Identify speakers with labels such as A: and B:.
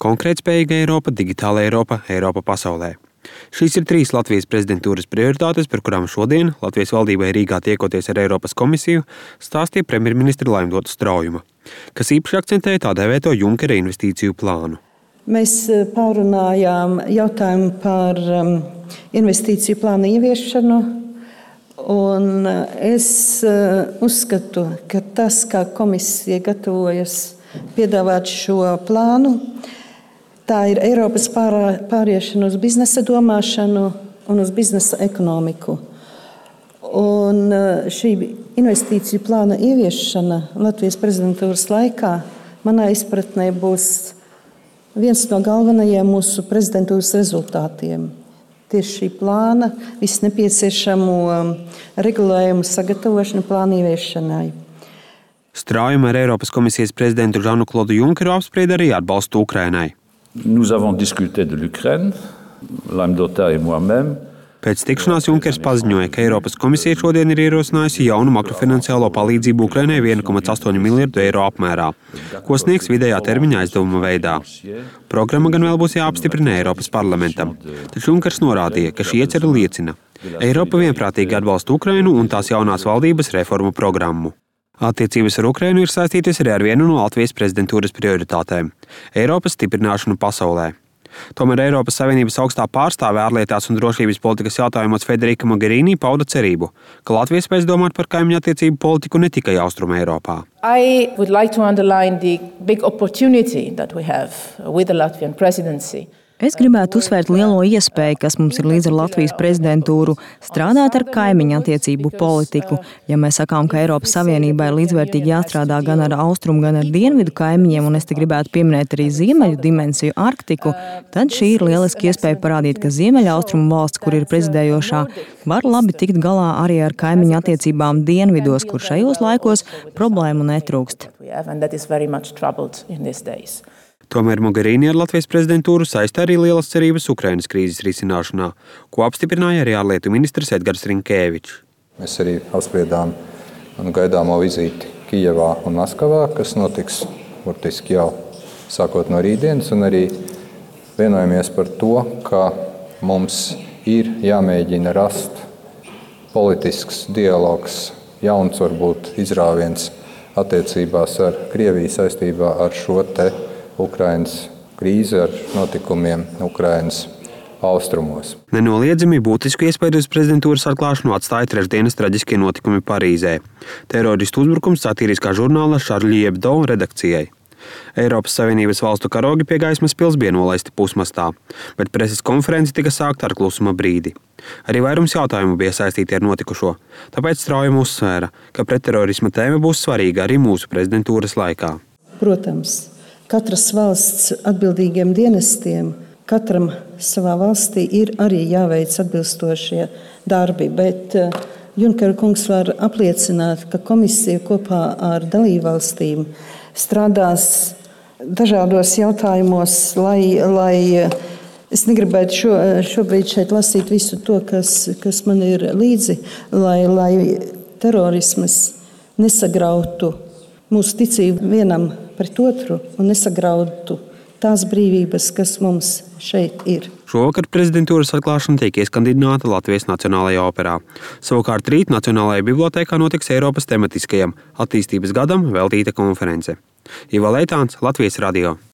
A: Konkurētspējīga Eiropa, digitāla Eiropa, Eiropa pasaulē. Šīs ir 3 Latvijas prezidentūras prioritātes, par kurām šodien Latvijas valdībai Rīgā tiekoties ar Eiropas komisiju stāstīja premjerministra Laimdota Straujuma, kas īpaši akcentēja tā dēvēto Junkera investīciju plānu.
B: Mēs pārunājām jautājumu par investīciju plānu ieviešanu, un es uzskatu, ka tas, kā komisija gatavojas piedāvāt šo plānu, tā ir Eiropas pāriešana uz biznesa domāšanu un uz biznesa ekonomiku. Un šī investīciju plāna ieviešana Latvijas prezidentūras laikā, manā izpratnē, būs viens no galvenajiem mūsu prezidentūras rezultātiem. Tieši šī plāna visu nepieciešamo regulējumu sagatavošanu plāna ieviešanai.
A: Straujuma ar Eiropas komisijas prezidentu Žanu-Klodu Junkeru apsprieda arī atbalstu Ukrainai.
C: Nous avons discuté de l'Ukraine, Laimdota et moi-même.
A: Pēc tikšanās Junkers paziņoja, ka Eiropas komisija šodien ir ierosinājusi jaunu makrofinanciālo palīdzību Ukrainai 1,8 miljardu eiro apmērā, ko sniegs vidējā termiņa aizdevuma veidā. Programma gan vēl būs jāapstiprina Eiropas parlamentam, taču Junkers norādīja, ka šī iecerē liecina: Eiropa vienprātīgi atbalsta Ukrainu un tās jaunās valdības reformu programmu. Attiecības ar Ukrainu ir saistītas arī ar vienu no Latvijas prezidentūras prioritātēm – Eiropas stiprināšanu pasaulē. Tomēr Eiropas Savienības augstā pārstāve ārlietās un drošības politikas jautājumos Federika Mogherini pauda cerību, ka Latvija spēs domāt par kaimiņu attiecību politiku ne tikai Austruma Eiropā.
D: I would like to underline the big opportunity that we have with the Latvian presidency.
E: Es gribētu uzsvērt lielo iespēju, kas mums ir līdz ar Latvijas prezidentūru, strādāt ar kaimiņu attiecību politiku. Ja mēs sakām, ka Eiropas Savienībai līdzvērtīgi jāstrādā gan ar austrumu, gan ar dienvidu kaimiņiem, un es te gribētu pieminēt arī ziemeļu dimensiju Arktiku, tad šī ir lieliski iespēja parādīt, ka ziemeļa austrumu valsts, kur ir prezidējošā, var labi tikt galā arī ar kaimiņu attiecībām dienvidos, kur šajos laikos problēmu netrūkst.
A: Tomēr Mogherini ar Latvijas prezidentūru saista arī lielas cerības Ukrainas krīzes risināšanā, ko apstiprināja arī ārlietu ministrs Edgars Rinkēvičs.
F: Mēs arī apspriedām gaidāmo vizīti Kijevā un Maskavā, kas notiks burtiski jau sākot no rītdienas, un arī vienojamies par to, ka mums ir jāmēģina rast politisks dialogs, jauns varbūt izrāviens attiecībās ar Krieviju saistībā ar šo te Ukrainas krīzi, ar notikumiem Ukrainas austrumos.
A: Nenoliedzami būtisku iespaidu uz prezidentūras atklāšanu atstāja trešdienas traģiskie notikumi Parīzē. Teroristu uzbrukums satiriskā žurnāla Charlie Hebdo redakcijai. Eiropas Savienības valstu karogi pie gaismas pils bija nolaisti pusmastā, bet preses konference tika sākta ar klusuma brīdi. Arī vairums jautājumu bija saistīti ar notikušo, tāpēc Straujuma uzsvēra, ka pretterorisma tēma būs svarīga arī mūsu prezidentūras laikā.
B: Protams, katras valsts atbildīgiem dienestiem, katram savā valstī ir arī jāveic atbilstošie darbi, bet Junkera kungs var apliecināt, ka komisija kopā ar dalībvalstīm strādās dažādos jautājumos, lai es negribētu šobrīd šeit lasīt visu to, kas man ir līdzi, lai terorismas nesagrautu mūsu ticību vienam pret otru un nesagrautu tās brīvības, kas mums šeit ir.
A: Šovakar prezidentūras atklāšana tiek ieskandināta Latvijas Nacionālajā operā. Savukārt rīt Nacionālajā bibliotēkā notiks Eiropas tematiskajam attīstības gadam veltīta konference. Ivo Leitāns, Latvijas radio.